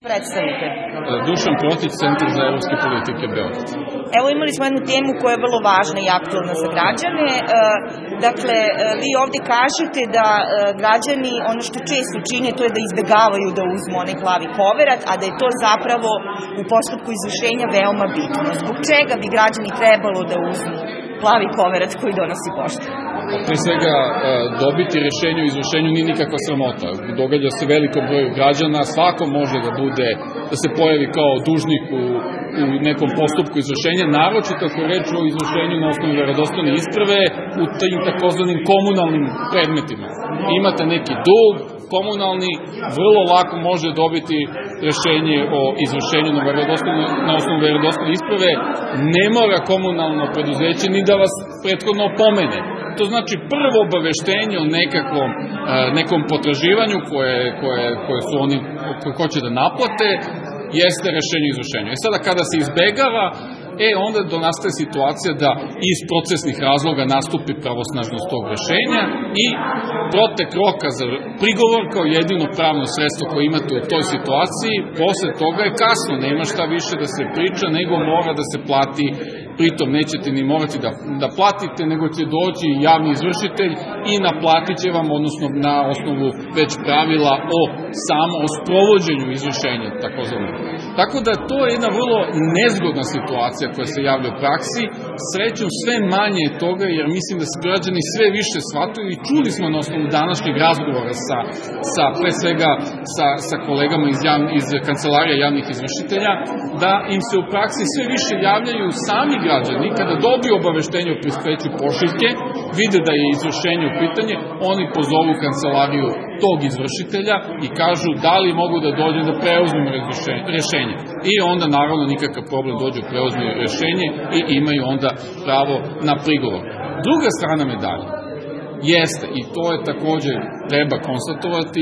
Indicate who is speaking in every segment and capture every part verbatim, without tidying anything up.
Speaker 1: Predstavite.
Speaker 2: Dušan Protić, Centar za evropske politike Beograd.
Speaker 1: Evo, imali smo jednu temu koja je vrlo važna i aktualna za građane. Dakle, vi ovde kažete da građani, ono što često čine, to je da izbegavaju da uzmu onaj plavi koverat, a da je to zapravo u postupku izvršenja veoma bitno. Zbog čega bi građani trebalo da uzmu plavi koverat koji donosi pošta?
Speaker 2: Pre svega, dobiti rešenje o izvršenju nije nikakva sramota. Događa se velikom broju građana, svako može da bude, da se pojavi kao dužnik u, u nekom postupku izvršenja, naročito ako je reč o izvršenju na osnovu verodostojne isprave u tim takozvanim komunalnim predmetima. Imate neki dug, komunalni, vrlo lako može dobiti rešenje o izvršenju na, na osnovu verodostojne isprave, ne mora komunalno preduzeće ni da vas prethodno opomene. To znači prvo obaveštenje o nekakvom, nekom potraživanju koje, koje, koje su oni koje hoće da naplate, jeste rešenje izvršenja. I sada kada se izbegava, e, onda do nastaje situacija da iz procesnih razloga nastupi pravosnažnost tog rešenja i protek roka za prigovor kao jedino pravno sredstvo koje imate u toj situaciji, posle toga je kasno, nema šta više da se priča, nego mora da se plati. Pritom nećete ni morati da, da platite, nego će doći javni izvršitelj i naplatit će vam, odnosno na osnovu već pravila o samo o sprovođenju izvršenja, takozvano. Tako da to je jedna vrlo nezgodna situacija koja se javlja u praksi. Srećom sve manje je toga, jer mislim da se građani sve više shvataju i čuli smo na osnovu današnjeg razgovora sa, sa pre svega sa, sa kolegama iz, javn, iz kancelarija javnih izvršitelja, da im se u praksi sve više javljaju sami građani, kada dobiju obaveštenje o prispeću pošiljke, vide da je izvršenje u pitanje, oni pozovu kancelariju tog izvršitelja i kažu da li mogu da dođe da preuzmu rešenje. I onda naravno nikakav problem, dođu preuzmu rešenje i imaju onda pravo na prigovor. Druga strana medalje jeste, i to je takođe treba konstatovati,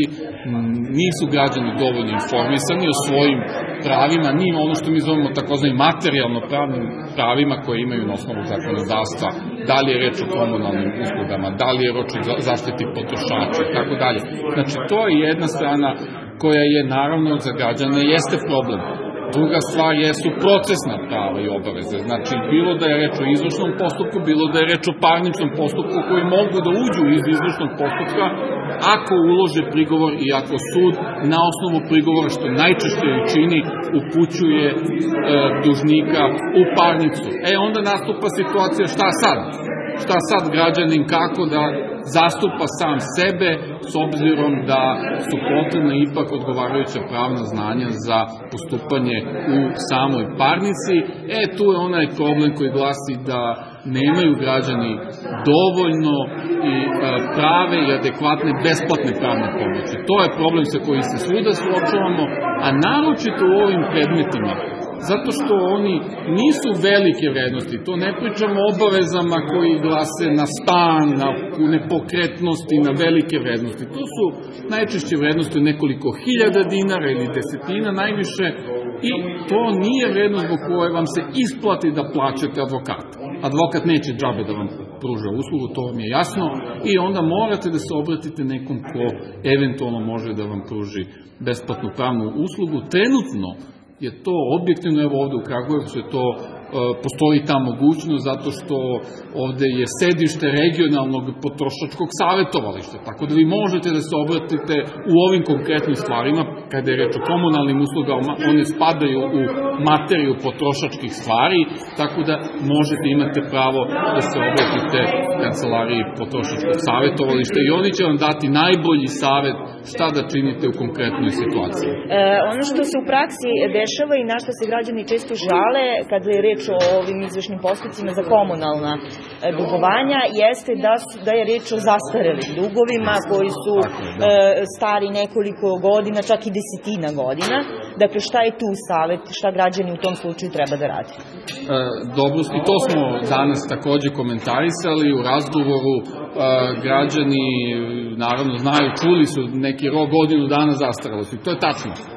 Speaker 2: nisu građani dovoljno informisani o svojim pravima, ni ono što mi zovemo takozvanim materijalno pravnim pravima koje imaju na osnovu zakonodavstva, da li je reč o komunalnim uslugama, da li je reč o zaštiti potrošača i tako dalje. Znači, to je jedna strana koja je naravno za građane jeste problem. Druga stvar jesu procesna prava i obaveze. Znači, bilo da je reč o izvršnom postupku, bilo da je reč o parničnom postupku koji mogu da uđu iz izvršnog postupka ako ulože prigovor i ako sud na osnovu prigovora, što najčešće čini, upućuje e, dužnika u parnicu. E, onda nastupa situacija šta sad? Šta sad građanin, kako da zastupa sam sebe, s obzirom da su potrebna ipak odgovarajuća pravna znanja za postupanje u samoj parnici. E, tu je onaj problem koji glasi da nemaju građani dovoljno i prave i adekvatne besplatne pravne pomoći. To je problem sa kojim se svuda suočavamo, a naročito u ovim predmetima, zato što oni nisu velike vrednosti. To ne pričamo o obavezama koji glase na stan, na nepokretnosti, na velike vrednosti. To su najčešće vrednosti nekoliko hiljada dinara ili desetina najviše i to nije vrednost zbog koje vam se isplati da plaćate advokata. Advokat neće džabe da vam pruža uslugu, to vam je jasno, i onda morate da se obratite nekom ko eventualno može da vam pruži besplatnu pravnu uslugu. Trenutno je to objektivno, evo ovde u Kragujevcu je to, postoji ta mogućnost zato što ovde je sedište regionalnog potrošačkog savjetovališta, tako da vi možete da se obratite u ovim konkretnim stvarima, kada je reč o komunalnim uslugama, one spadaju u materiju potrošačkih stvari, tako da možete imate pravo da se obratite kancelariji potrošačkog savjetovališta i oni će vam dati najbolji savet šta da činite u konkretnoj situaciji.
Speaker 1: E, ono što se u praksi dešava i na što se građani često žale kada je reč o ovim izvršnim postupcima za komunalna dugovanja, jeste da, su, da je reč o zastarelim dugovima koji su e, stari nekoliko godina, čak i desetina godina. Dakle, šta je tu savet, šta građani u tom slučaju treba da radi? E,
Speaker 2: dobro, i to smo danas takođe komentarisali u razgovoru. E, građani, naravno, znaju, čuli su neki rok godinu dana zastarelosti. To je tačno.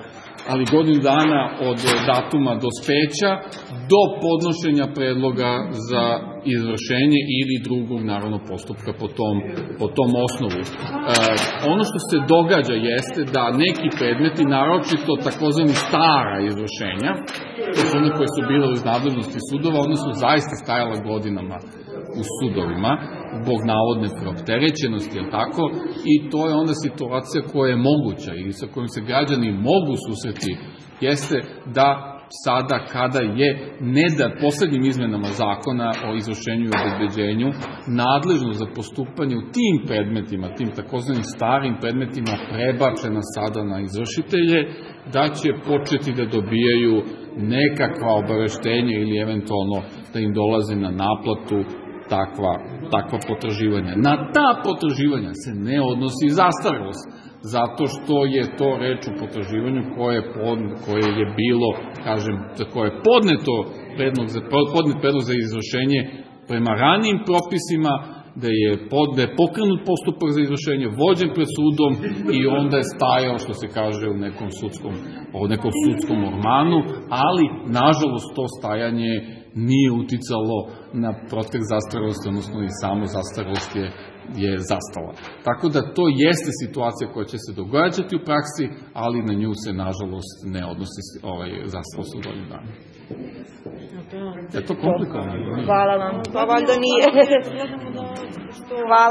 Speaker 2: ali godinu dana od datuma dospeća do podnošenja predloga za izvršenje ili drugog, naravno, postupka po tom, po tom osnovu. E, ono što se događa jeste da neki predmeti, naročito takozvani stara izvršenja, to su one koje su bile iz nadležnosti sudova, one su zaista stajala godinama u sudovima, zbog navodne preopterećenosti, je tako, i to je onda situacija koja je moguća i sa kojom se građani mogu susreti, jeste da sada kada je ne da poslednjim izmenama zakona o izvršenju i obezbeđenju nadležno za postupanje u tim predmetima, tim takozvanim starim predmetima prebačena sada na izvršitelje, da će početi da dobijaju nekakva obaveštenja ili eventualno da im dolaze na naplatu takva, takva potraživanja. Na ta potraživanja se ne odnosi zastarelost, zato što je to reč o potraživanju koje, pod, koje je bilo, kažem, koje je podneto predlog za, podnet predlog za izvršenje prema ranijim propisima, da je, pod, da je pokrenut postupak za izvršenje, vođen pred sudom i onda je stajao, što se kaže, u nekom sudskom, u nekom sudskom ormanu, ali, nažalost, to stajanje nije uticalo na protek zastarelosti, odnosno i samo zastarelost je, je zastala. Tako da to jeste situacija koja će se događati u praksi, ali na nju se, nažalost, ne odnosi ovaj zastarelost od ovih dana. Je to komplikovano?
Speaker 1: Hvala vam. Pa valjda nije. Hvala.